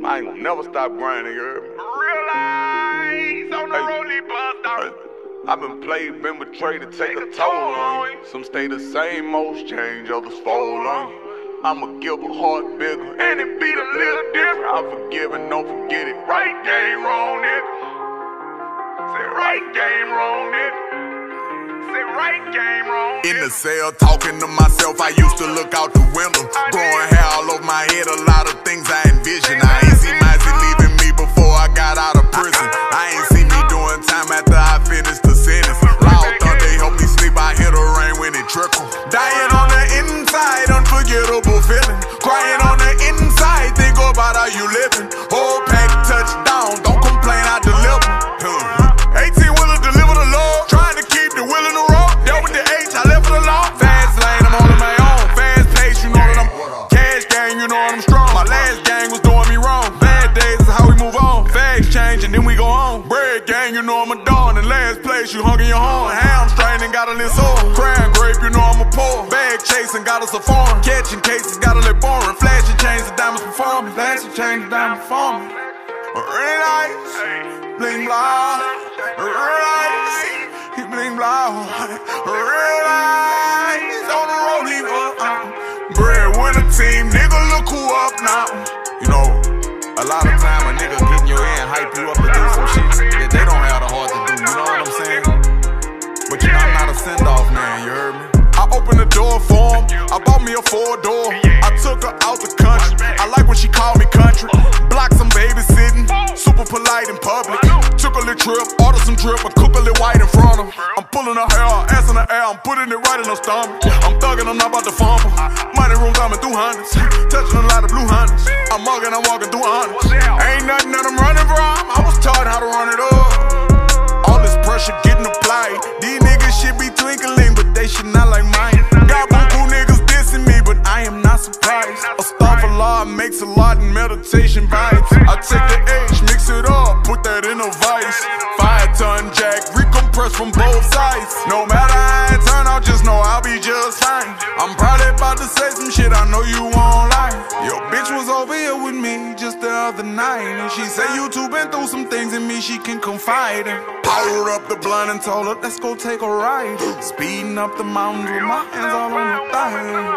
I ain't gonna never stop grinding, you heard me? Realize on the rollie bus down. I've been played, been betrayed to take a toll on you. Some stay the same, most change, others fall on you. I'ma give a heart bigger, and it beat a little different. I forgive and don't forget it. Right game, wrong nigga. Say right game, wrong nigga. Say right game, wrong nigga. In the cell, talking to myself, I used to look out the window. Growing hair all over my head, a lot of things I envisioned. I ain't see Mizey leaving me before I got out of prison. I ain't see me doing time after I finished the sentence. Loud thunder help me sleep, I hear the rain when it trickle. Dying on the inside, unforgettable feeling. Crying on the inside, think about how you living. Whole pack touchdown, don't complain, I deliver. 18-wheeler deliver the Lord, trying to keep the wheel in the road. Dealt with the H, I left it alone. Fast lane, I'm on my own. Fast pace, you know that I'm cash gang, you know that I'm strong. My last gang was doing me wrong. Bad days is how we move on. Fags change and then we go on. Bread gang, you know I'm a dawn. In last place, you hung in your horn. Hamstring got a little sore. Crying grape, you know I'm a poor. Bag chasing, got us a foreign. Catching cases, got a little boring. Flashing chains, the diamonds performing. Flashing chains, the diamonds performing. Red lights, bling blah. Red lights, he bling blah. Red lights on the road, he breadwinner team, nigga, look who up now. You know, a lot of time a nigga get in your ear and hype you up to do some shit that they don't have the heart to do. You know what I'm saying? But you know I'm not a send-off man, you heard me? I opened the door for him, I bought me a 4-door. I took her out the country, I like when she called me country. Blocked some babysitting, super polite in public. Took a little trip, ordered some drip, and cook a little white in front of her. I'm pulling her hair, ass in the air, I'm putting it right in her stomach. I'm thugging, I'm not about to fumble. Money room thumbing through hundreds, touching a lot of blue hundreds. I'm mugging, I'm walking through hundreds. Ain't nothing that I'm running from, I was taught how to run it up. All this pressure getting applied, these niggas should be twinkling, but they should not like mine. Got buku niggas dissing me, but I am not surprised. Astaghfirullah makes a lot in meditation vibes. I take the H, mix it up, put that in a vice. 5-ton jack, recompress from both sides. No matter how it turn out, just know I'll be just fine. I'm probably about to say some shit I know you won't like. Your bitch was over here with me just the other night, and she said you two been through some things in me she can confide in. Powered up the blunt and told her let's go take a ride. Speeding up the mountains with my hands all on the thigh.